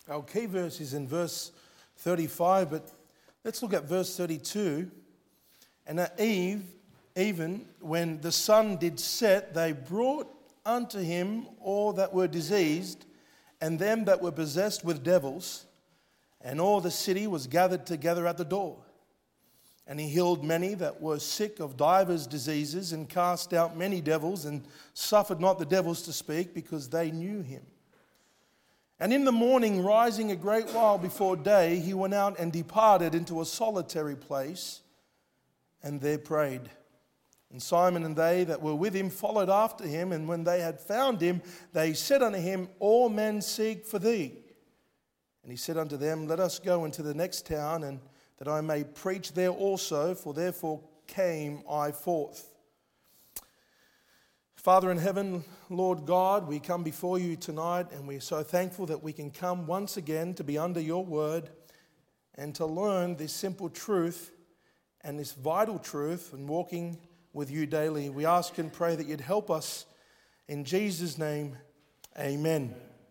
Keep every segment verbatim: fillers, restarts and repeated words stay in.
Our key verse is in verse thirty-five, but let's look at verse thirty-two. And at eve, even when the sun did set, they brought unto him all that were diseased, and them that were possessed with devils, and all the city was gathered together at the door. And he healed many that were sick of divers diseases, and cast out many devils, and suffered not the devils to speak, because they knew him. And in the morning, rising a great while before day, he went out and departed into a solitary place, and there prayed. And Simon and they that were with him followed after him, and when they had found him, they said unto him, All men seek for thee. And he said unto them, Let us go into the next town, and that I may preach there also, for therefore came I forth. Father in heaven, Lord God, we come before you tonight, and we're so thankful that we can come once again to be under your word and to learn this simple truth and this vital truth and walking with you daily. We ask and pray that you'd help us. In Jesus' name, amen.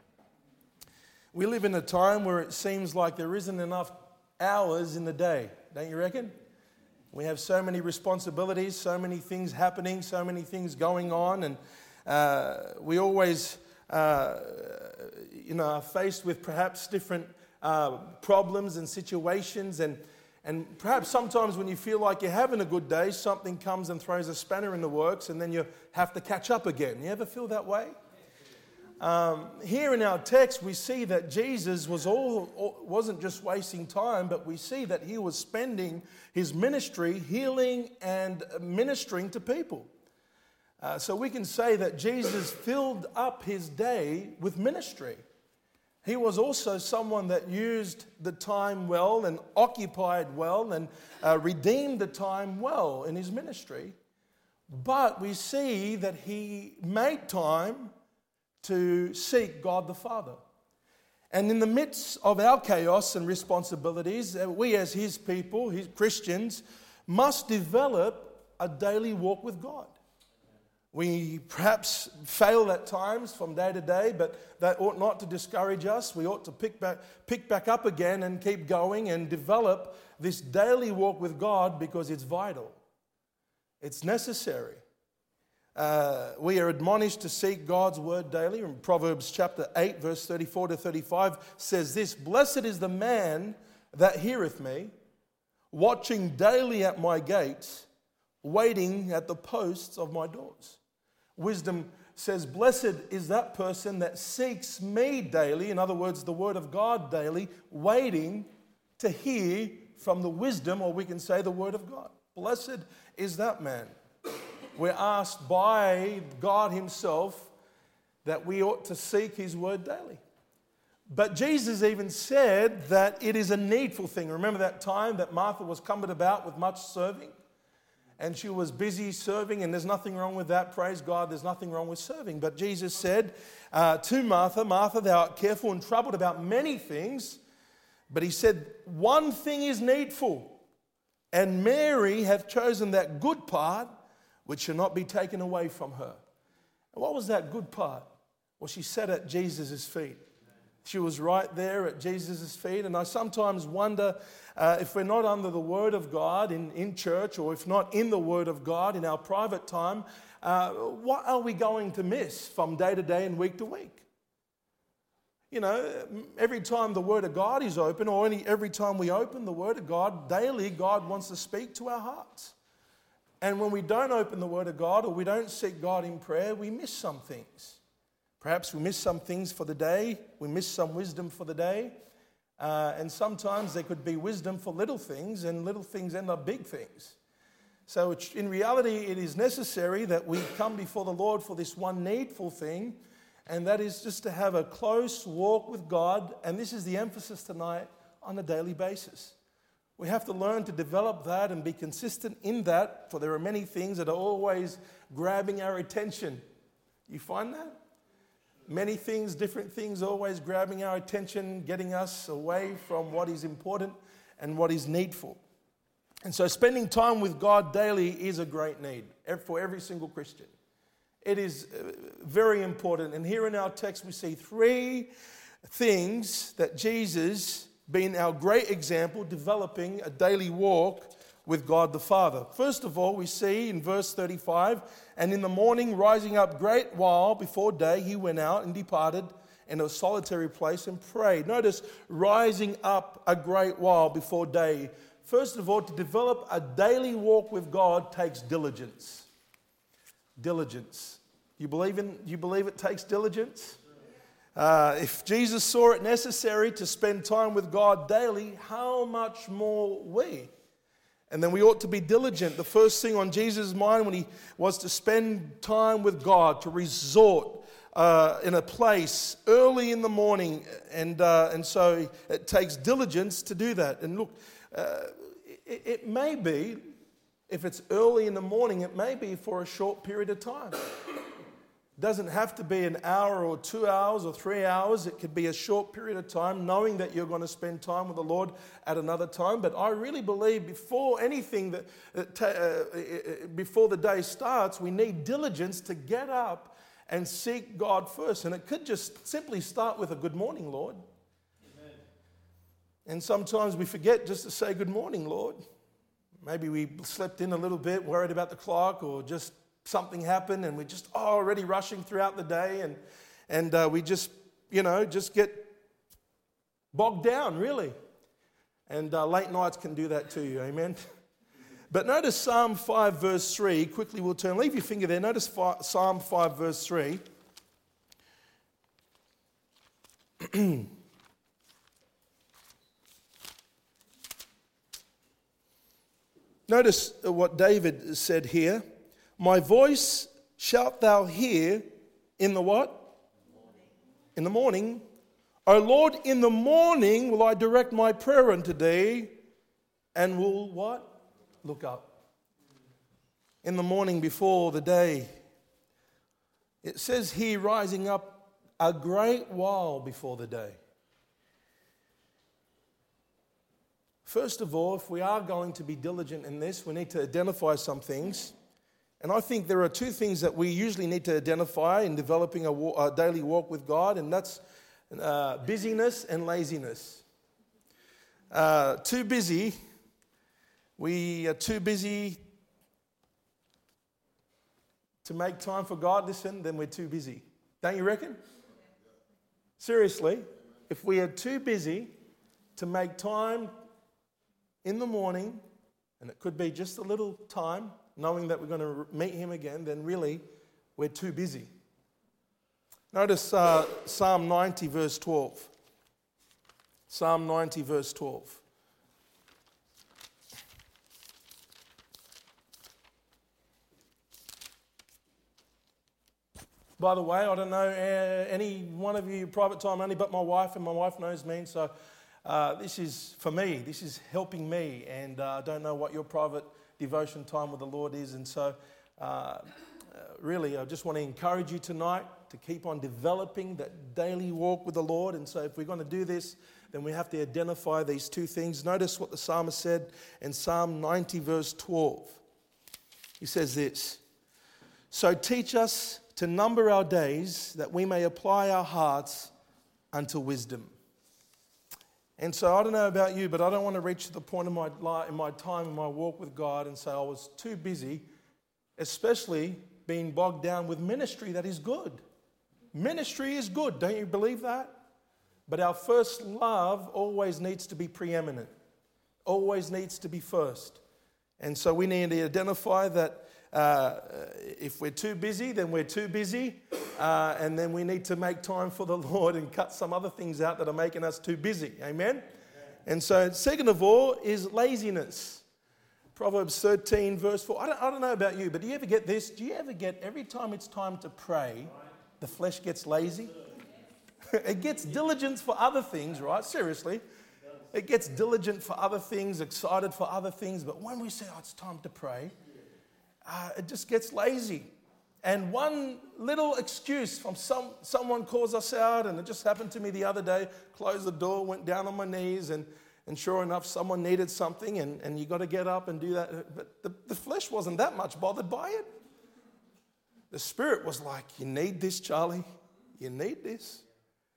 We live in a time where it seems like there isn't enough hours in the day, don't you reckon? We have so many responsibilities, so many things happening, so many things going on, and uh, we always, uh, you know, are faced with perhaps different uh, problems and situations, and and perhaps sometimes when you feel like you're having a good day, something comes and throws a spanner in the works, and then you have to catch up again. You ever feel that way? Um, here in our text, we see that Jesus was all, wasn't just wasting time, but we see that he was spending his ministry healing and ministering to people. Uh, so we can say that Jesus filled up his day with ministry. He was also someone that used the time well and occupied well and uh, redeemed the time well in his ministry. But we see that he made time to seek God the Father. And in the midst of our chaos and responsibilities, we as his people, his Christians, must develop a daily walk with God. We perhaps fail at times from day to day, but that ought not to discourage us. We ought to pick back, pick back up again and keep going and develop this daily walk with God, because it's vital. It's necessary. Uh, we are admonished to seek God's word daily. In Proverbs chapter eight, verse thirty-four to thirty-five says this, Blessed is the man that heareth me, watching daily at my gates, waiting at the posts of my doors. Wisdom says, Blessed is that person that seeks me daily, in other words, the word of God daily, waiting to hear from the wisdom, or we can say the word of God. Blessed is that man. We're asked by God himself that we ought to seek his word daily. But Jesus even said that it is a needful thing. Remember that time that Martha was cumbered about with much serving? And she was busy serving, and there's nothing wrong with that. Praise God, there's nothing wrong with serving. But Jesus said uh, to Martha, Martha, thou art careful and troubled about many things. But he said, one thing is needful, and Mary hath chosen that good part, which shall not be taken away from her. And what was that good part? Well, she sat at Jesus' feet. She was right there at Jesus' feet. And I sometimes wonder uh, if we're not under the Word of God in, in church, or if not in the Word of God in our private time, uh, what are we going to miss from day to day and week to week? You know, every time the Word of God is open, or any, every time we open the Word of God, daily God wants to speak to our hearts. And when we don't open the Word of God, or we don't seek God in prayer, we miss some things. Perhaps we miss some things for the day. We miss some wisdom for the day. Uh, and sometimes there could be wisdom for little things, and little things end up big things. So it's, in reality, it is necessary that we come before the Lord for this one needful thing, and that is just to have a close walk with God. And this is the emphasis tonight, on a daily basis. We have to learn to develop that and be consistent in that, for there are many things that are always grabbing our attention. You find that? Many things, different things always grabbing our attention, getting us away from what is important and what is needful. And so spending time with God daily is a great need for every single Christian. It is very important. And here in our text we see three things that Jesus, being our great example, developing a daily walk with God the Father. First of all, we see in verse thirty-five, and in the morning, rising up great while before day, he went out and departed in a solitary place and prayed. Notice, rising up a great while before day. First of all, to develop a daily walk with God takes diligence. Diligence. You believe in? You believe it takes diligence? Uh, if Jesus saw it necessary to spend time with God daily, how much more we? And then we ought to be diligent. The first thing on Jesus' mind when he was to spend time with God, to resort uh, in a place early in the morning. And, uh, and so it takes diligence to do that. And look, uh, it, it may be, if it's early in the morning, it may be for a short period of time. It doesn't have to be an hour or two hours or three hours. It could be a short period of time, knowing that you're going to spend time with the Lord at another time. But I really believe before anything that, that uh, before the day starts, we need diligence to get up and seek God first. And it could just simply start with a good morning, Lord. Amen. And sometimes we forget just to say good morning, Lord. Maybe we slept in a little bit, worried about the clock, or just something happened and we're just oh, already rushing throughout the day, and and uh, we just, you know, just get bogged down, really. And uh, late nights can do that to you, amen? But notice Psalm five verse three, quickly we'll turn, leave your finger there, notice Psalm five verse three. Notice what David said here. My voice shalt thou hear in the what? In the morning. O Lord, in the morning will I direct my prayer unto thee, and will what? Look up. In the morning before the day. It says here, rising up a great while before the day. First of all, if we are going to be diligent in this, we need to identify some things. And I think there are two things that we usually need to identify in developing a, walk, a daily walk with God, and that's uh, busyness and laziness. Uh, too busy. We are too busy to make time for God. Listen, then we're too busy. Don't you reckon? Seriously, if we are too busy to make time in the morning, and it could be just a little time, knowing that we're going to meet him again, then really we're too busy. Notice uh, Psalm ninety verse twelve. Psalm ninety verse twelve. By the way, I don't know uh, any one of you private time only but my wife, and my wife knows me, so uh, this is for me, this is helping me, and uh, I don't know what your private devotion time with the Lord is. And so uh, uh, really I just want to encourage you tonight to keep on developing that daily walk with the Lord. And so if we're going to do this, then we have to identify these two things. Notice what the psalmist said in Psalm ninety verse twelve. He says this: so teach us to number our days, that we may apply our hearts unto wisdom. And so I don't know about you, but I don't want to reach the point in my life, in my time, in my walk with God, and say I was too busy, especially being bogged down with ministry that is good. Ministry is good, don't you believe that? But our first love always needs to be preeminent, always needs to be first. And so we need to identify that uh, if we're too busy, then we're too busy, uh, and then we need to make time for the Lord and cut some other things out that are making us too busy. Amen? Amen. And so second of all is laziness. Proverbs thirteen verse four. I don't, I don't know about you, but do you ever get this? Do you ever get every time it's time to pray, the flesh gets lazy? It gets diligent for other things, right? Seriously. It gets diligent for other things, excited for other things, but when we say, oh, it's time to pray, Uh, it just gets lazy. And one little excuse from some someone calls us out, and it just happened to me the other day, closed the door, went down on my knees, and, and sure enough, someone needed something, and, and you got to get up and do that. But the, the flesh wasn't that much bothered by it. The spirit was like, you need this, Charlie. You need this.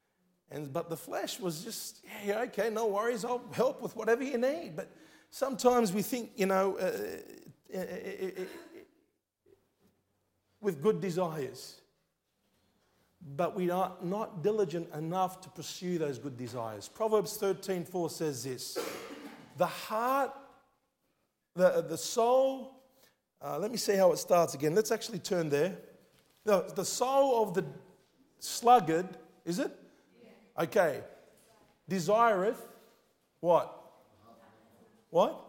And, but the flesh was just, yeah, okay, no worries, I'll help with whatever you need. But sometimes we think, you know, uh, uh, uh, uh, with good desires. But we are not diligent enough to pursue those good desires. Proverbs thirteen four says this, the heart, the, the soul, uh, let me see how it starts again. Let's actually turn there. The, the soul of the sluggard, is it? Yeah. Okay. Desireth what? What?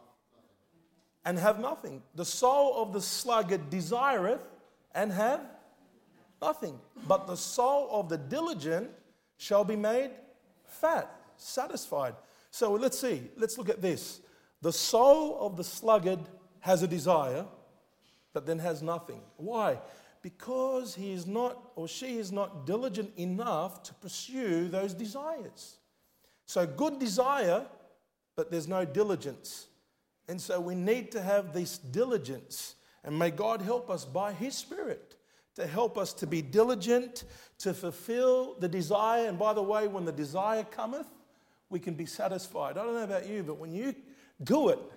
And have nothing. The soul of the sluggard desireth and have nothing. But the soul of the diligent shall be made fat, satisfied. So let's see. Let's look at this. The soul of the sluggard has a desire, but then has nothing. Why? Because he is not, or she is not diligent enough to pursue those desires. So good desire, but there's no diligence. And so we need to have this diligence. And may God help us by His Spirit to help us to be diligent, to fulfill the desire. And by the way, when the desire cometh, we can be satisfied. I don't know about you, but when you do it,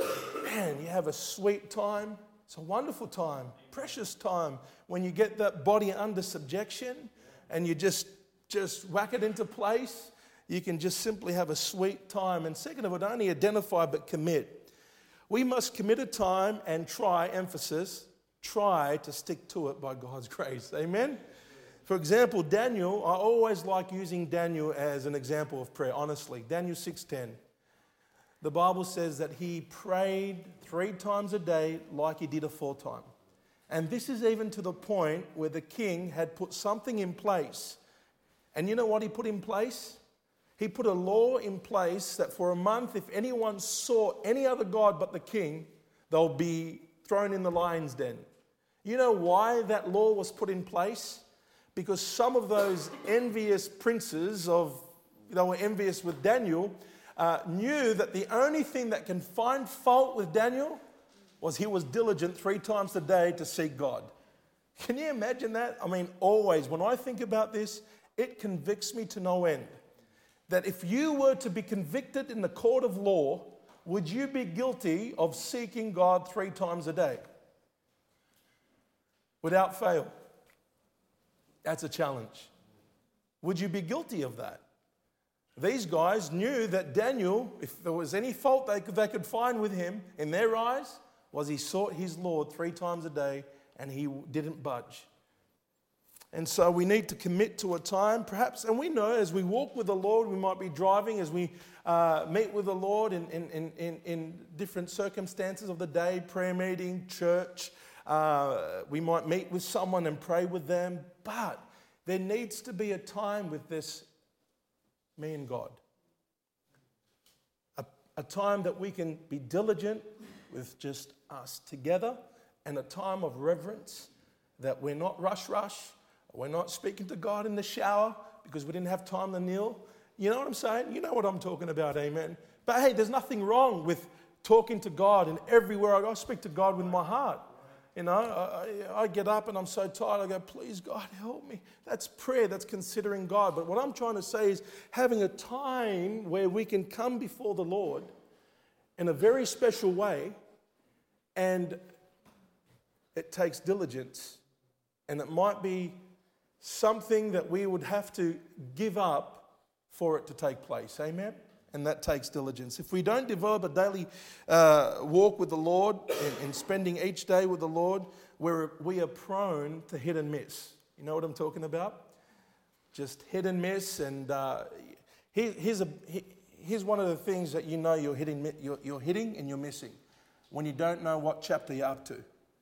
man, you have a sweet time. It's a wonderful time, precious time, when you get that body under subjection and you just, just whack it into place. You can just simply have a sweet time. And second of all, not only identify but commit. We must commit a time and try, emphasis, try to stick to it by God's grace. Amen? For example, Daniel, I always like using Daniel as an example of prayer, honestly. Daniel six ten. The Bible says that he prayed three times a day like he did aforetime. And this is even to the point where the king had put something in place. And you know what he put in place? He put a law in place that for a month, if anyone sought any other god but the king, they'll be thrown in the lion's den. You know why that law was put in place? Because some of those envious princes of, you know, were envious with Daniel, uh, knew that the only thing that can find fault with Daniel was he was diligent three times a day to seek God. Can you imagine that? I mean, always, when I think about this, it convicts me to no end. That if you were to be convicted in the court of law, would you be guilty of seeking God three times a day? Without fail. That's a challenge. Would you be guilty of that? These guys knew that Daniel, if there was any fault they could, they could find with him in their eyes, was he sought his Lord three times a day and he didn't budge. And so we need to commit to a time, perhaps, and we know as we walk with the Lord, we might be driving, as we uh, meet with the Lord in, in, in, in different circumstances of the day, prayer meeting, church, uh, we might meet with someone and pray with them, but there needs to be a time with this, me and God. A, a time that we can be diligent with just us together, and a time of reverence that we're not rush rush. We're not speaking to God in the shower because we didn't have time to kneel. You know what I'm saying? You know what I'm talking about, amen. But hey, there's nothing wrong with talking to God, and everywhere I go, I speak to God with my heart. You know, I, I get up and I'm so tired, I go, please God, help me. That's prayer, that's considering God. But what I'm trying to say is having a time where we can come before the Lord in a very special way, and it takes diligence, and it might be something that we would have to give up for it to take place. Amen? And that takes diligence. If we don't develop a daily uh, walk with the Lord and, and spending each day with the Lord, we're, we are prone to hit and miss. You know what I'm talking about? Just hit and miss. And uh, here, here's, a, here's one of the things that you know you're hitting, you're, you're hitting and you're missing. When you don't know what chapter you're up to.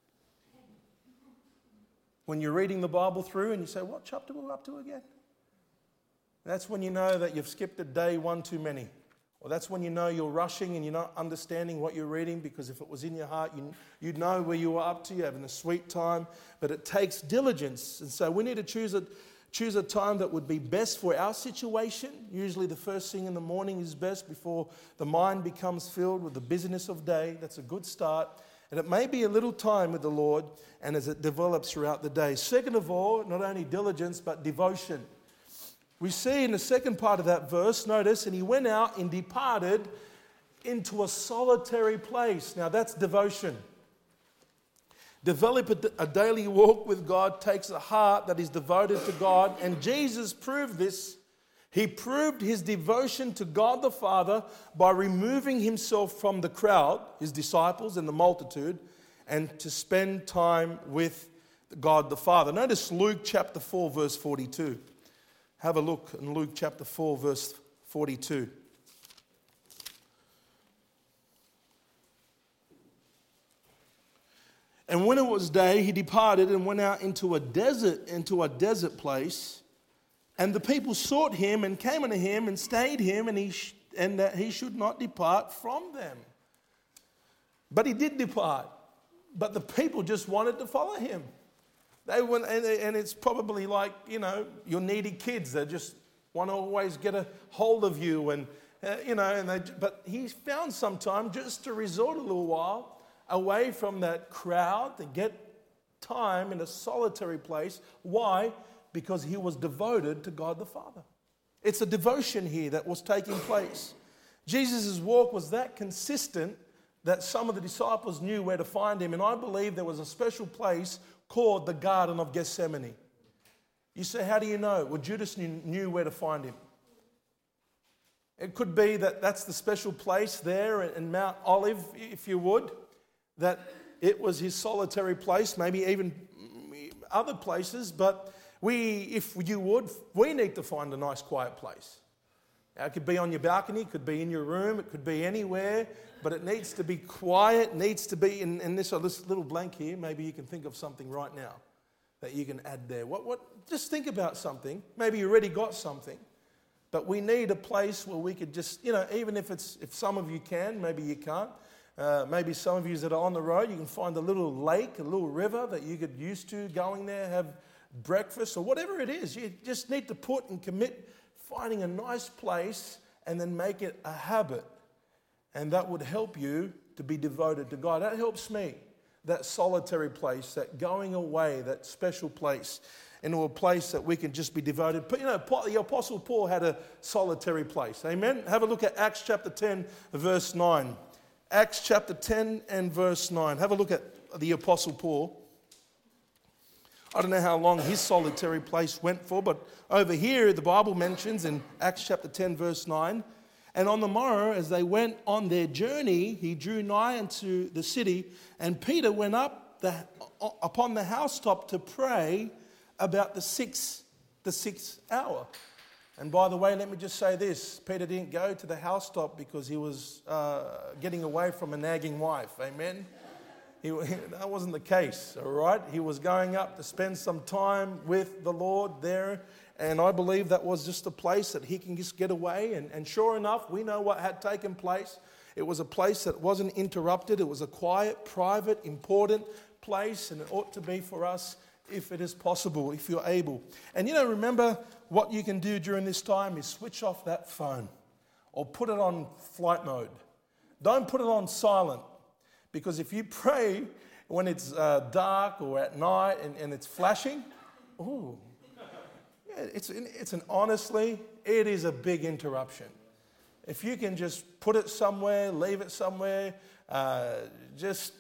When you're reading the Bible through and you say, what chapter we're up to again? That's when you know that you've skipped a day one too many. Or that's when you know you're rushing and you're not understanding what you're reading, because if it was in your heart, you, you'd know where you were up to. You're having a sweet time. But it takes diligence. And so we need to choose a, choose a time that would be best for our situation. Usually the first thing in the morning is best before the mind becomes filled with the busyness of day. That's a good start. And it may be a little time with the Lord, and as it develops throughout the day. Second of all, not only diligence, but devotion. We see in the second part of that verse, notice, and he went out and departed into a solitary place. Now that's devotion. Develop a, a daily walk with God takes a heart that is devoted to God, and Jesus proved this. He proved his devotion to God the Father by removing himself from the crowd, his disciples and the multitude, and to spend time with God the Father. Notice Luke chapter four, verse forty-two. Have a look in Luke chapter four, verse forty-two. And when it was day, he departed and went out into a desert, into a desert place. And the people sought him and came unto him and stayed him, and he sh- and that he should not depart from them. But he did depart. But the people just wanted to follow him. They went, and, and it's probably like, you know, your needy kids. They just want to always get a hold of you, and uh, you know. And they, but he found some time just to resort a little while away from that crowd to get time in a solitary place. Why? Because he was devoted to God the Father. It's a devotion here that was taking place. Jesus' walk was that consistent that some of the disciples knew where to find him. And I believe there was a special place called the Garden of Gethsemane. You say, how do you know? Well, Judas knew, knew where to find him. It could be that that's the special place there in Mount Olive, if you would, that it was his solitary place, maybe even other places. But we, if you would, we need to find a nice quiet place. Now, it could be on your balcony, it could be in your room, it could be anywhere, but it needs to be quiet, needs to be in, in this, this little blank here. Maybe you can think of something right now that you can add there. What, what? Just think about something. Maybe you already got something, but we need a place where we could just, you know, even if it's, if some of you can, maybe you can't. Uh, maybe some of you that are on the road, you can find a little lake, a little river that you get used to going there, have breakfast or whatever it is. You just need to put and commit finding a nice place and then make it a habit. And that would help you to be devoted to God. That helps me. That solitary place, that going away, that special place, into a place that we can just be devoted. But you know, the Apostle Paul had a solitary place. Amen? Have a look at Acts chapter ten, verse nine. Acts chapter ten and verse nine. Have a look at the Apostle Paul. I don't know how long his solitary place went for, but over here the Bible mentions in Acts chapter ten, verse nine, and on the morrow, as they went on their journey, he drew nigh unto the city, and Peter went up the, upon the housetop to pray about the sixth, the sixth hour. And by the way, let me just say this. Peter didn't go to the housetop because he was uh, getting away from a nagging wife. Amen? He, that wasn't the case, all right? He was going up to spend some time with the Lord there. And I believe that was just a place that he can just get away. And, and sure enough, we know what had taken place. It was a place that wasn't interrupted. It was a quiet, private, important place. And it ought to be for us if it is possible, if you're able. And you know, remember what you can do during this time is switch off that phone or put it on flight mode. Don't put it on silent, because if you pray when it's uh, dark or at night and, and it's flashing, ooh, yeah, it's, it's an honestly, it is a big interruption. If you can just put it somewhere, leave it somewhere, uh, just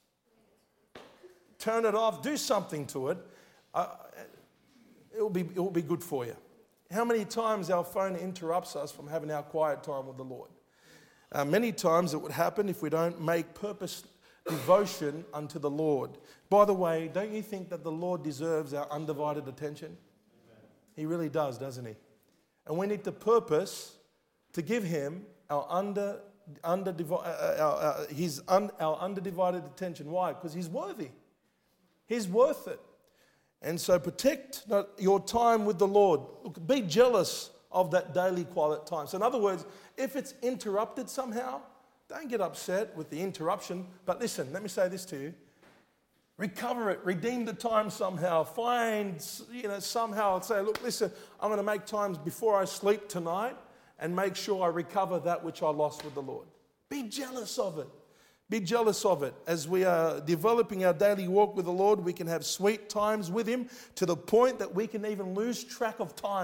turn it off, do something to it, uh, it will be, it will be good for you. How many times our phone interrupts us from having our quiet time with the Lord? Uh, many times it would happen if we don't make purpose devotion unto the Lord. By the way, don't you think that the Lord deserves our undivided attention? Amen. He really does, doesn't he? And we need to purpose to give him our under, under uh, our, uh, his un, our underdivided attention. Why? Because he's worthy. He's worth it. And so protect your time with the Lord. Look, be jealous of that daily quiet time. So in other words, if it's interrupted somehow, don't get upset with the interruption. But listen, let me say this to you. Recover it. Redeem the time somehow. Find, you know, somehow say, look, listen, I'm going to make times before I sleep tonight and make sure I recover that which I lost with the Lord. Be jealous of it. Be jealous of it. As we are developing our daily walk with the Lord, we can have sweet times with him to the point that we can even lose track of time.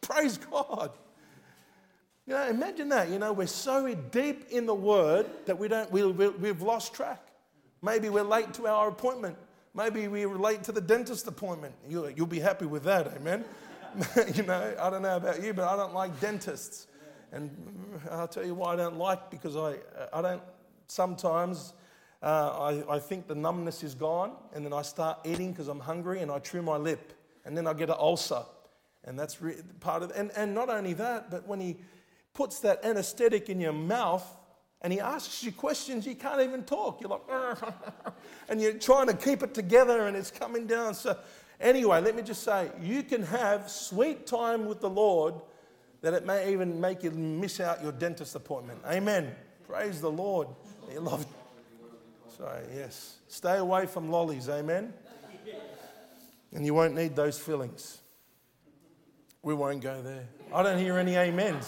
Praise God. You know, imagine that. You know, we're so deep in the Word that we don't, we, we, we've lost track. Maybe we're late to our appointment. Maybe we're late to the dentist appointment. You'll, you'll be happy with that, amen? You know, I don't know about you, but I don't like dentists. And I'll tell you why I don't like, because I, I don't, sometimes uh, I, I think the numbness is gone, and then I start eating because I'm hungry, and I chew my lip, and then I get an ulcer. And that's re- part of it. And, and not only that, but when he puts that anesthetic in your mouth and he asks you questions, you can't even talk. You're like, and you're trying to keep it together and it's coming down. So anyway, let me just say, you can have sweet time with the Lord that it may even make you miss out your dentist appointment. Amen. Praise the Lord. You love. Sorry, yes. Stay away from lollies. Amen. And you won't need those fillings. We won't go there. I don't hear any amens.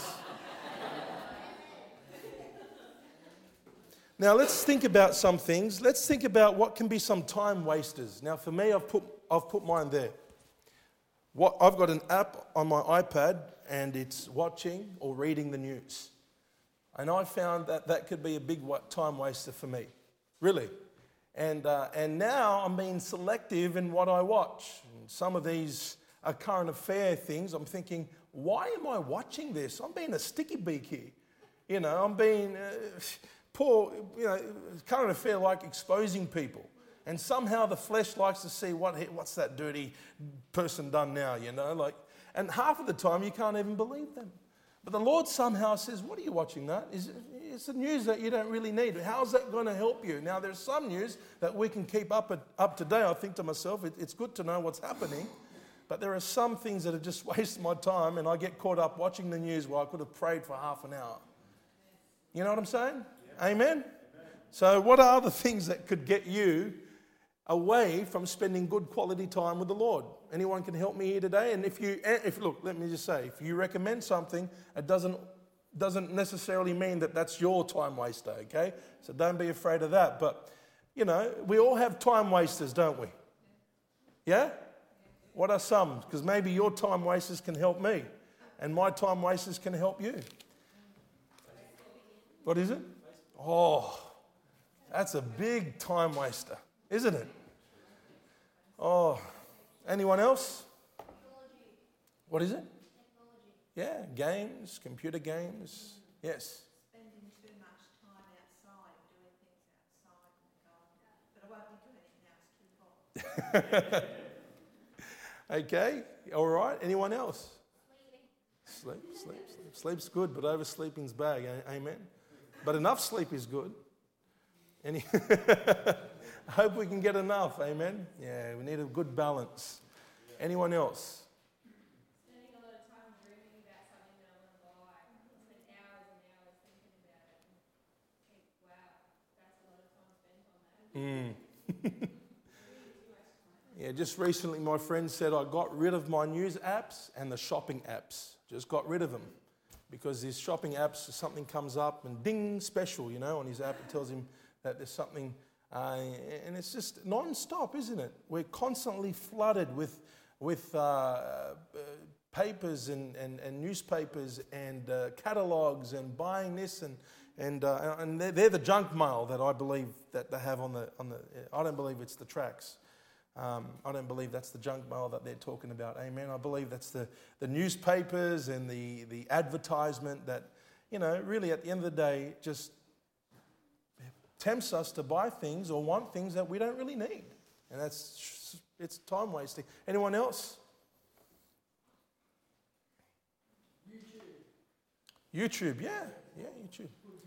Now let's think about some things. Let's think about what can be some time wasters. Now for me, I've put I've put mine there. What I've got an app on my iPad, and it's watching or reading the news. And I found that that could be a big time waster for me, really. And uh, and now I'm being selective in what I watch. And some of these are current affair things. I'm thinking, why am I watching this? I'm being a sticky beak here. You know, I'm being uh, poor, you know, current affair like exposing people. And somehow the flesh likes to see what what's that dirty person done now, you know? like. And half of the time you can't even believe them. But the Lord somehow says, what are you watching that? It's the news that you don't really need. How's that going to help you? Now, there's some news that we can keep up, at, up to date. I think to myself, it, it's good to know what's happening. But there are some things that are just waste my time, and I get caught up watching the news while I could have prayed for half an hour. You know what I'm saying? Yeah. Amen? Amen? So what are the things that could get you away from spending good quality time with the Lord? Anyone can help me here today? And if you, if look, let me just say, if you recommend something, it doesn't, doesn't necessarily mean that that's your time waster, okay? So don't be afraid of that. But, you know, we all have time wasters, don't we? Yeah? What are some? Because maybe your time wasters can help me, and my time wasters can help you. What is it? Oh, that's a big time waster, isn't it? Oh, anyone else? What is it? Yeah, games, computer games. Yes. Spending too much time outside, doing things outside in the garden. But I won't be doing it now, it's too hot. Okay, all right. Anyone else? Sleep, sleep, sleep. Sleep's good, but oversleeping's bad. Amen. But enough sleep is good. Any I hope we can get enough. Amen. Yeah, we need a good balance. Anyone else? Spending a lot of time dreaming about something that I want to buy. Spend hours and hours thinking about it. And think, wow, that's a lot of time spent on that. Mm. Yeah, just recently my friend said I got rid of my news apps and the shopping apps. Just got rid of them. Because these shopping apps, something comes up and ding, special, you know, on his app. It tells him that there's something, uh, and it's just non-stop, isn't it? We're constantly flooded with with uh, uh, papers and, and, and newspapers and uh, catalogues and buying this and and uh, and they're, they're the junk mail that I believe that they have on the on the. I don't believe it's the tracts. Um, I don't believe that's the junk mail that they're talking about. Amen. I believe that's the, the newspapers and the, the advertisement that, you know, really at the end of the day just tempts us to buy things or want things that we don't really need. And that's, it's time wasting. Anyone else? YouTube. YouTube, yeah. Yeah, YouTube.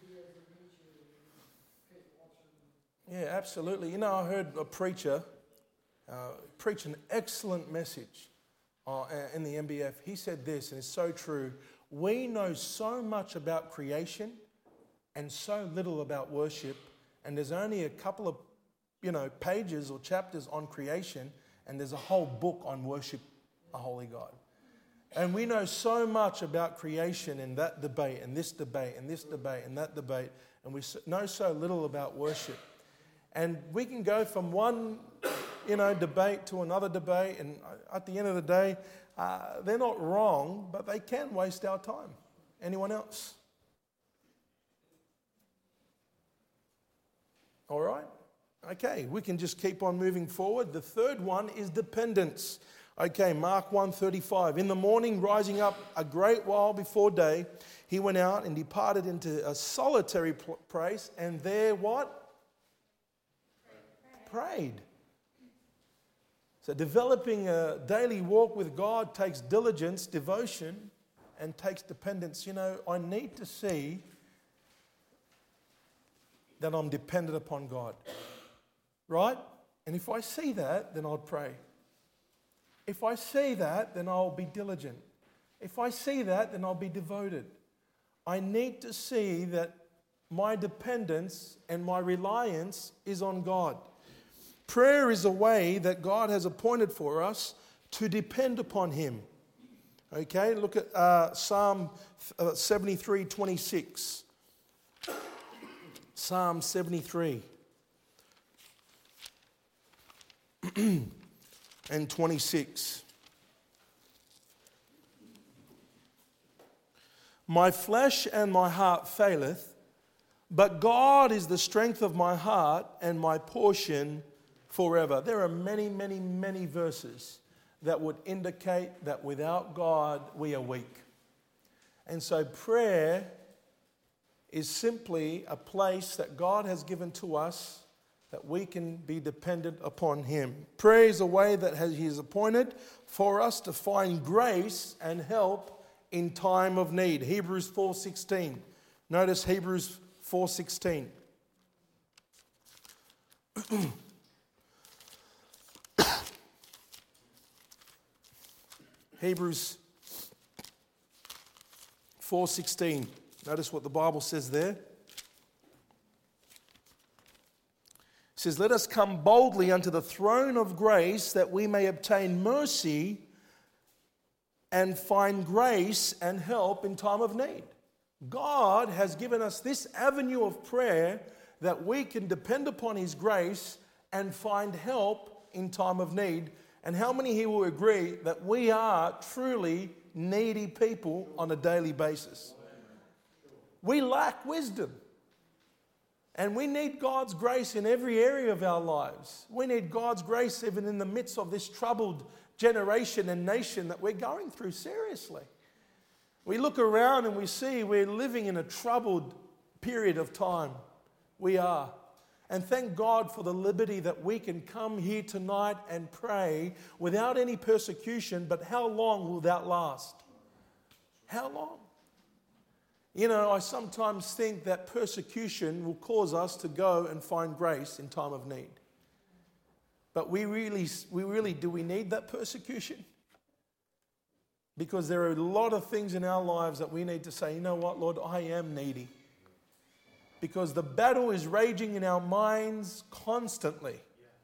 Yeah, absolutely. You know, I heard a preacher Uh, preach an excellent message uh, in the M B F. He said this, and it's so true. We know so much about creation and so little about worship, and there's only a couple of, you know, pages or chapters on creation, and there's a whole book on worship a holy God. And we know so much about creation and that debate and this debate and this debate and that debate, and we know so little about worship. And we can go from one, you know, debate to another debate, and at the end of the day, Uh, they're not wrong, but they can waste our time. Anyone else? All right. Okay, we can just keep on moving forward. The third one is dependence. Okay, Mark one thirty-five. In the morning, rising up a great while before day, he went out and departed into a solitary place, and there what? Prayed. Prayed. So developing a daily walk with God takes diligence, devotion, and takes dependence. You know, I need to see that I'm dependent upon God. Right? And if I see that, then I'll pray. If I see that, then I'll be diligent. If I see that, then I'll be devoted. I need to see that my dependence and my reliance is on God. Prayer is a way that God has appointed for us to depend upon Him. Okay, look at uh, Psalm seventy-three twenty-six. Psalm seventy-three and twenty-six. My flesh and my heart faileth, but God is the strength of my heart and my portion forever. There are many, many, many verses that would indicate that without God we are weak. And so prayer is simply a place that God has given to us that we can be dependent upon Him. Prayer is a way that He has appointed for us to find grace and help in time of need. Hebrews four sixteen. Notice Hebrews four sixteen. Hebrews four sixteen. Notice what the Bible says there. It says, let us come boldly unto the throne of grace that we may obtain mercy and find grace and help in time of need. God has given us this avenue of prayer that we can depend upon His grace and find help in time of need. And how many here will agree that we are truly needy people on a daily basis? We lack wisdom. And we need God's grace in every area of our lives. We need God's grace even in the midst of this troubled generation and nation that we're going through, seriously. We look around and we see we're living in a troubled period of time. We are. And thank God for the liberty that we can come here tonight and pray without any persecution. But how long will that last? How long? You know, I sometimes think that persecution will cause us to go and find grace in time of need. But we really, we really, do we need that persecution? Because there are a lot of things in our lives that we need to say, you know what, Lord, I am needy. Because the battle is raging in our minds constantly.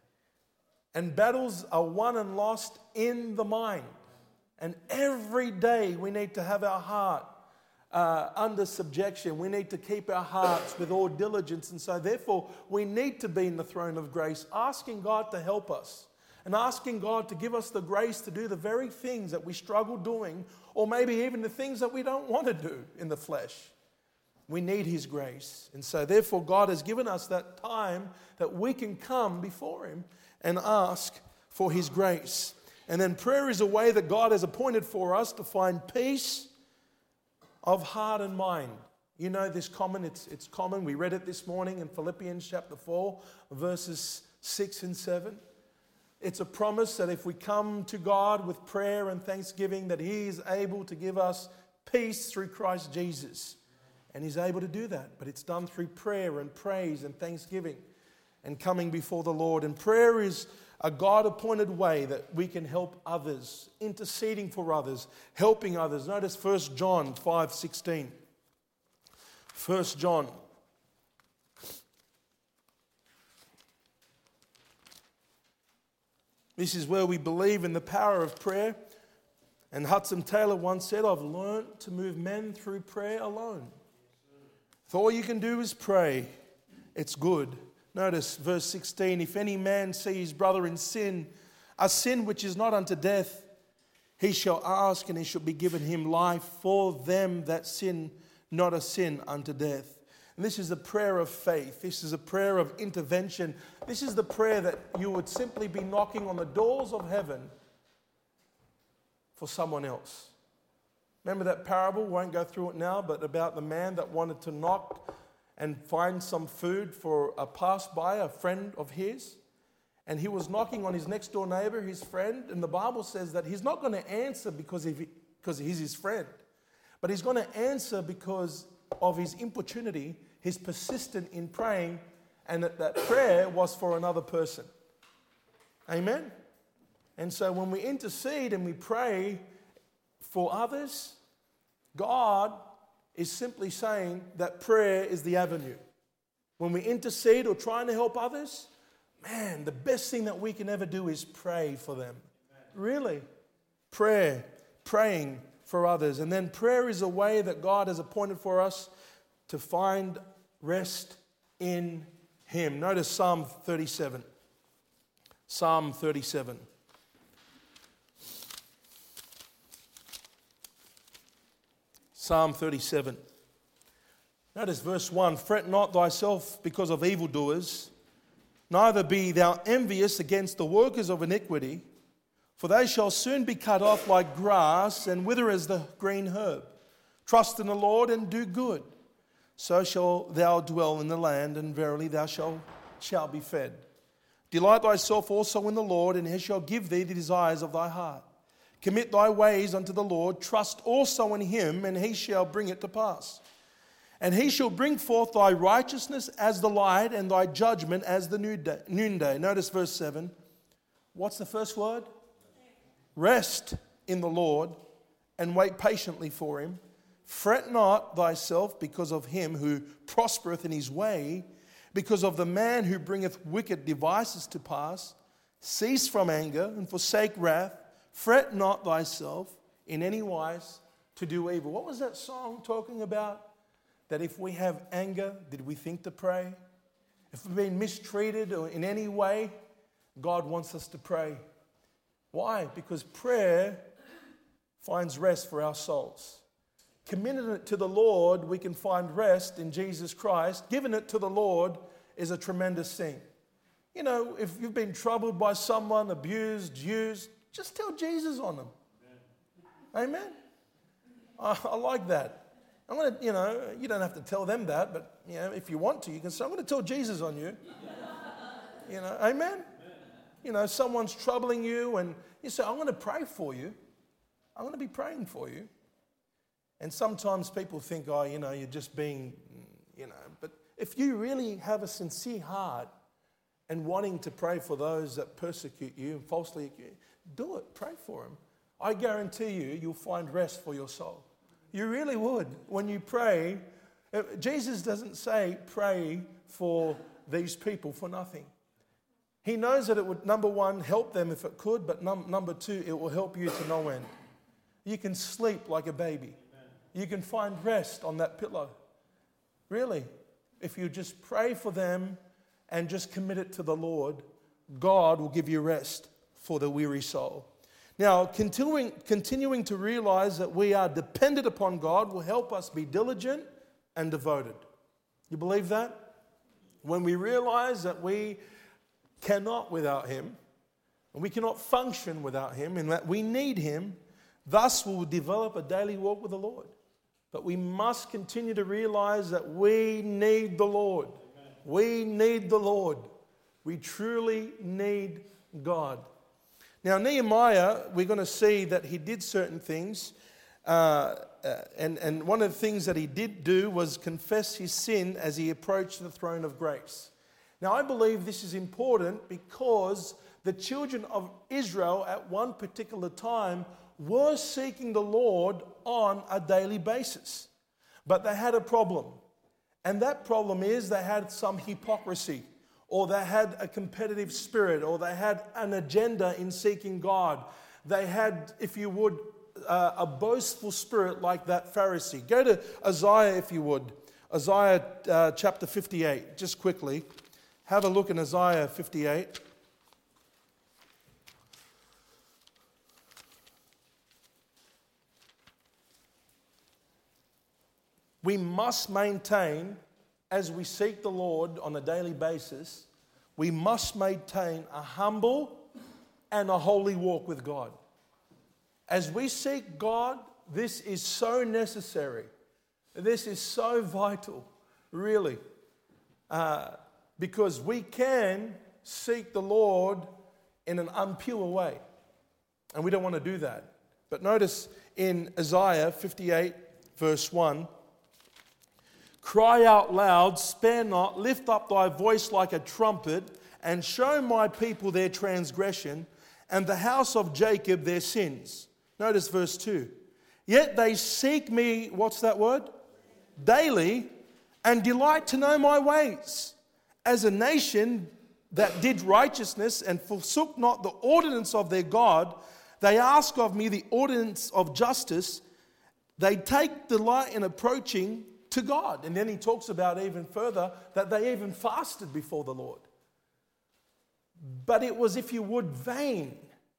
And battles are won and lost in the mind. And every day we need to have our heart uh, under subjection. We need to keep our hearts with all diligence. And so therefore we need to be in the throne of grace, asking God to help us. And asking God to give us the grace to do the very things that we struggle doing, or maybe even the things that we don't want to do in the flesh. We need His grace. And so therefore God has given us that time that we can come before Him and ask for His grace. And then prayer is a way that God has appointed for us to find peace of heart and mind. You know this common, it's, it's common. We read it this morning in Philippians chapter four, verses six and seven. It's a promise that if we come to God with prayer and thanksgiving, that He is able to give us peace through Christ Jesus. And He's able to do that. But it's done through prayer and praise and thanksgiving and coming before the Lord. And prayer is a God-appointed way that we can help others, interceding for others, helping others. Notice First John five sixteen. First John. This is where we believe in the power of prayer. And Hudson Taylor once said, I've learned to move men through prayer alone. If all you can do is pray, it's good. Notice verse sixteen, if any man see his brother in sin, a sin which is not unto death, He shall ask, and it shall be given him life for them that sin, not a sin unto death. And this is a prayer of faith. This is a prayer of intervention. This is the prayer that you would simply be knocking on the doors of heaven for someone else. Remember that parable? Won't go through it now, but about the man that wanted to knock and find some food for a pass-by, a friend of his. And he was knocking on his next door neighbor, his friend, and the Bible says that he's not going to answer because, he, because he's his friend, but he's going to answer because of his importunity, his persistent in praying, and that that prayer was for another person. Amen? And so when we intercede and we pray for others, God is simply saying that prayer is the avenue. When we intercede or trying to help others, man, the best thing that we can ever do is pray for them. Really. Prayer. Praying for others. And then prayer is a way that God has appointed for us to find rest in Him. Notice Psalm thirty-seven. Psalm thirty-seven. Psalm thirty-seven. Notice verse one. Fret not thyself because of evildoers, neither be thou envious against the workers of iniquity, for they shall soon be cut off like grass and wither as the green herb. Trust in the Lord and do good, so shall thou dwell in the land, and verily thou shalt, shalt be fed. Delight thyself also in the Lord, and He shall give thee the desires of thy heart. Commit thy ways unto the Lord, trust also in Him, and He shall bring it to pass. And He shall bring forth thy righteousness as the light, and thy judgment as the noonday. Notice verse seven. What's the first word? Rest in the Lord, and wait patiently for Him. Fret not thyself because of him who prospereth in his way, because of the man who bringeth wicked devices to pass. Cease from anger, and forsake wrath. Fret not thyself in any wise to do evil. What was that song talking about? That if we have anger, did we think to pray? If we've been mistreated or in any way, God wants us to pray. Why? Because prayer finds rest for our souls. Committing it to the Lord, we can find rest in Jesus Christ. Giving it to the Lord is a tremendous thing. You know, if you've been troubled by someone, abused, used, just tell Jesus on them. Amen? Amen? I, I like that. I'm going to, you know, you don't have to tell them that, but, you know, if you want to, you can say, I'm going to tell Jesus on you. You know, amen? Amen? You know, someone's troubling you and you say, I'm going to pray for you. I'm going to be praying for you. And sometimes people think, oh, you know, you're just being, you know, but if you really have a sincere heart and wanting to pray for those that persecute you and falsely accuse you, do it. Pray for them. I guarantee you, you'll find rest for your soul. You really would. When you pray, Jesus doesn't say pray for these people for nothing. He knows that it would, number one, help them if it could, but num- number two, it will help you to no end. You can sleep like a baby. You can find rest on that pillow. Really. If you just pray for them and just commit it to the Lord, God will give you rest for the weary soul. Now, continuing, continuing to realize that we are dependent upon God will help us be diligent and devoted. You believe that? When we realize that we cannot without Him, and we cannot function without Him, and that we need Him, thus we will develop a daily walk with the Lord. But we must continue to realize that we need the Lord. Amen. We need the Lord. We truly need God. Now, Nehemiah, we're going to see that he did certain things. Uh, uh, and, and one of the things that he did do was confess his sin as he approached the throne of grace. Now, I believe this is important because the children of Israel at one particular time were seeking the Lord on a daily basis. But they had a problem. And that problem is they had some hypocrisy, or they had a competitive spirit, or they had an agenda in seeking God. They had, if you would, uh, a boastful spirit like that Pharisee. Go to Isaiah, if you would. Isaiah uh, chapter fifty-eight, just quickly. Have a look in Isaiah fifty-eight. we must maintain, as we seek the Lord on a daily basis, we must maintain a humble and a holy walk with God. As we seek God, this is so necessary. This is so vital, really, uh, because we can seek the Lord in an impure way, and we don't want to do that. But notice in Isaiah fifty-eight, verse one, cry out loud, spare not, lift up thy voice like a trumpet, and show my people their transgression, and the house of Jacob their sins. Notice verse two. Yet they seek me, what's that word? Daily, and delight to know my ways. As a nation that did righteousness and forsook not the ordinance of their God, they ask of me the ordinance of justice. They take delight in approaching to God. And then he talks about even further that they even fasted before the Lord. But it was, if you would, vain.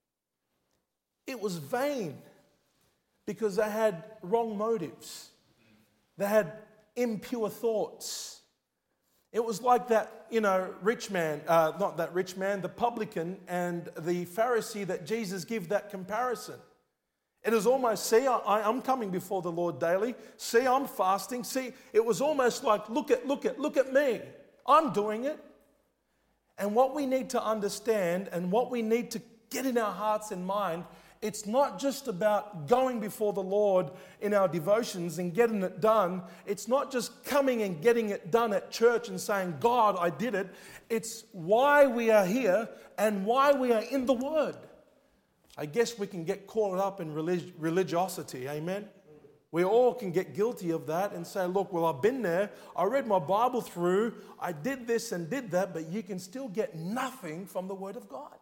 It was vain because they had wrong motives. They had impure thoughts. It was like that, you know, rich man, uh, not that rich man, the publican and the Pharisee that Jesus gave that comparison. It is almost, see, I, I'm coming before the Lord daily. See, I'm fasting. See, it was almost like, look at, look at, look at me. I'm doing it. And what we need to understand and what we need to get in our hearts and mind, it's not just about going before the Lord in our devotions and getting it done. It's not just coming and getting it done at church and saying, God, I did it. It's why we are here and why we are in the Word. I guess we can get caught up in relig- religiosity, amen? We all can get guilty of that and say, look, well, I've been there. I read my Bible through. I did this and did that, but you can still get nothing from the Word of God.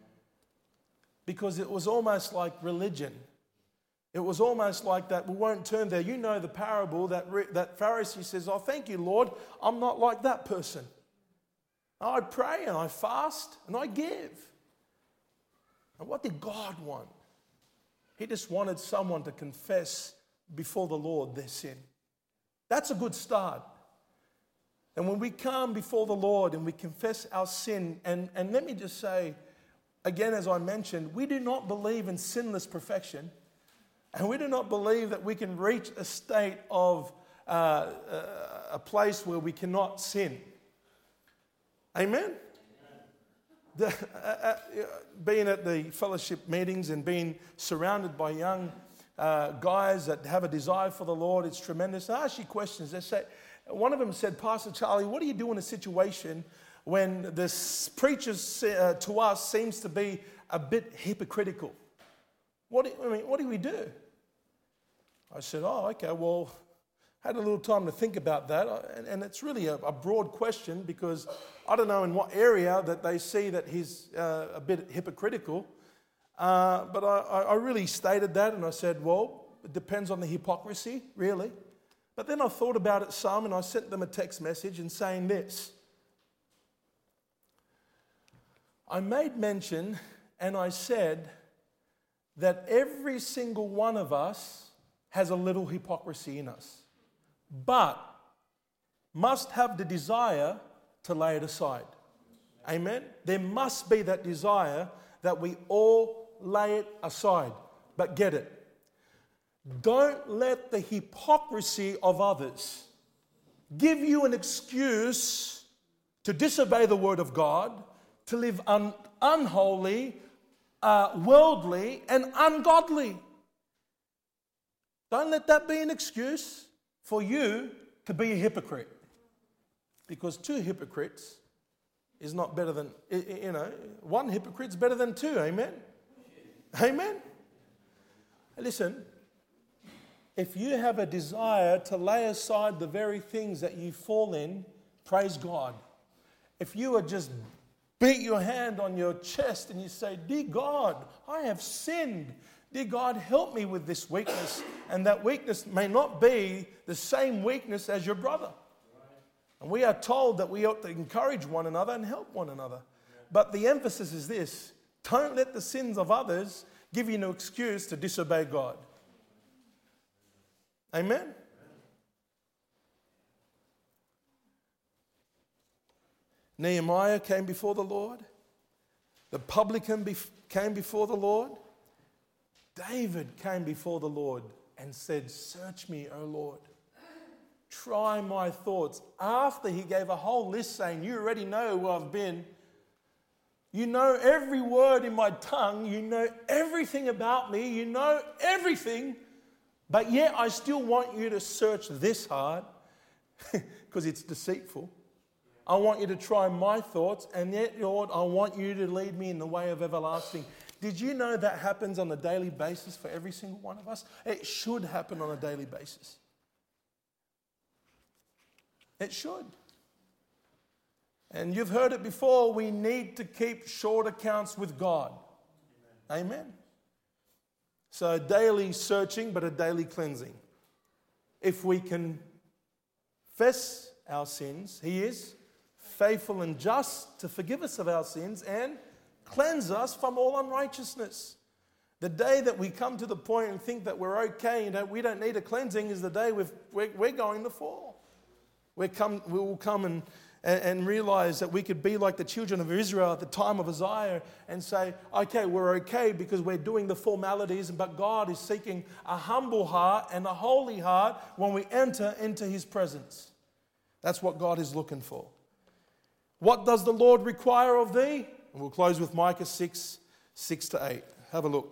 Because it was almost like religion. It was almost like that, we won't turn there. You know the parable, that, that Pharisee says, oh, thank you, Lord, I'm not like that person. I pray and I fast and I give. And what did God want? He just wanted someone to confess before the Lord their sin. That's a good start. And when we come before the Lord and we confess our sin, and, and let me just say, again, as I mentioned, we do not believe in sinless perfection, and we do not believe that we can reach a state of uh, a place where we cannot sin. Amen? The, uh, uh, being at the fellowship meetings and being surrounded by young uh, guys that have a desire for the Lord, it's tremendous. I ask you questions. They say, one of them said, Pastor Charlie, what do you do in a situation when this preacher uh, to us seems to be a bit hypocritical? What do, I mean, what do we do? I said, oh, okay, well, I had a little time to think about that. And, and it's really a, a broad question because I don't know in what area that they see that he's uh, a bit hypocritical. Uh, but I, I really stated that and I said, well, it depends on the hypocrisy, really. But then I thought about it some and I sent them a text message and saying this. I made mention and I said that every single one of us has a little hypocrisy in us, but must have the desire to lay it aside. Amen? There must be that desire that we all lay it aside. But get it. Don't let the hypocrisy of others give you an excuse to disobey the Word of God, to live un- unholy, uh, worldly, and ungodly. Don't let that be an excuse for you to be a hypocrite. Because two hypocrites is not better than, you know, one hypocrite's better than two, amen? Amen? Listen, if you have a desire to lay aside the very things that you fall in, praise God. If you are just beat your hand on your chest and you say, dear God, I have sinned. Dear God, help me with this weakness. And that weakness may not be the same weakness as your brother. And we are told that we ought to encourage one another and help one another. But the emphasis is this: don't let the sins of others give you no excuse to disobey God. Amen? Nehemiah came before the Lord. The publican bef- came before the Lord. David came before the Lord and said, search me, O Lord. Try my thoughts. After he gave a whole list saying, you already know who I've been. You know every word in my tongue. You know everything about me. You know everything. But yet I still want you to search this hard because it's deceitful. I want you to try my thoughts, and yet, Lord, I want you to lead me in the way of everlasting. Did you know that happens on a daily basis for every single one of us? It should happen on a daily basis. It should. And you've heard it before, we need to keep short accounts with God. Amen. Amen. So daily searching, but a daily cleansing. If we confess our sins, He is faithful and just to forgive us of our sins and cleanse us from all unrighteousness. The day that we come to the point and think that we're okay and that we don't need a cleansing is the day we've, we're, we're going to fall. We come, we will come and, and, and realize that we could be like the children of Israel at the time of Uzziah and say, okay, we're okay because we're doing the formalities, but God is seeking a humble heart and a holy heart when we enter into His presence. That's what God is looking for. What does the Lord require of thee? And we'll close with Micah six, six to eight. Have a look.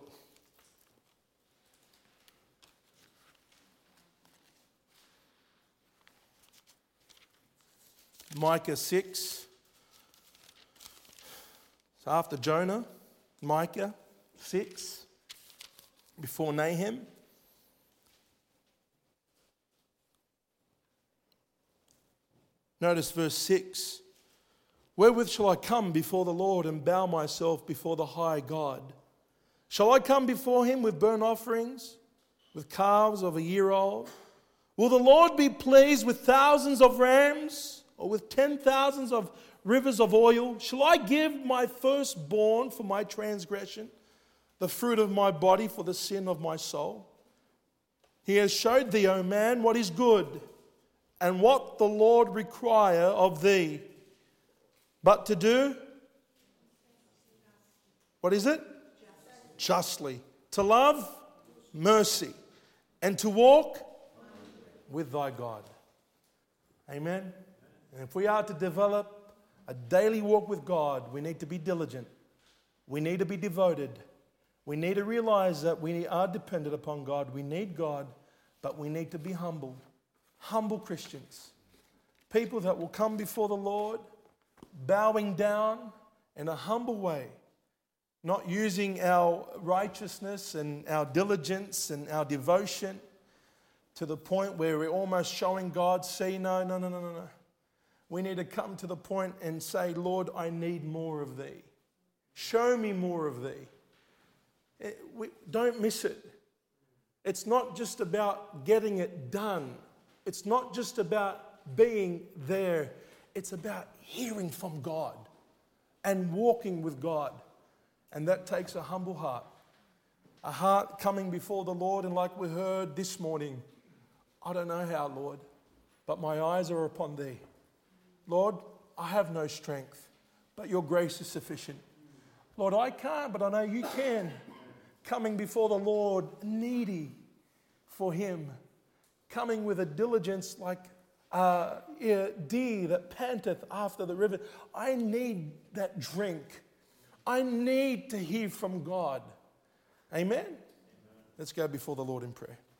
Micah six. So after Jonah, Micah six, before Nahum. Notice verse six. Wherewith shall I come before the Lord and bow myself before the high God? Shall I come before Him with burnt offerings, with calves of a year old? Will the Lord be pleased with thousands of rams, or with ten thousands of rivers of oil? Shall I give my firstborn for my transgression, the fruit of my body for the sin of my soul? He has showed thee, O man, what is good, and what the Lord require of thee. But to do, what is it? Justly. To love, mercy. And to walk with thy God. Amen. And if we are to develop a daily walk with God, we need to be diligent. We need to be devoted. We need to realize that we are dependent upon God. We need God, but we need to be humble. Humble Christians. People that will come before the Lord bowing down in a humble way, not using our righteousness and our diligence and our devotion to the point where we're almost showing God, see, no, no, no, no, no, no. We need to come to the point and say, Lord, I need more of Thee. Show me more of Thee. It, we, don't miss it. It's not just about getting it done. It's not just about being there. It's about hearing from God and walking with God. And that takes a humble heart. A heart coming before the Lord, and like we heard this morning, I don't know how, Lord, but my eyes are upon Thee. Lord, I have no strength, but Your grace is sufficient. Lord, I can't, but I know You can. Coming before the Lord, needy for Him. Coming with a diligence like Uh, a deer that panteth after the river. I need that drink. I need to hear from God. Amen? Amen. Let's go before the Lord in prayer.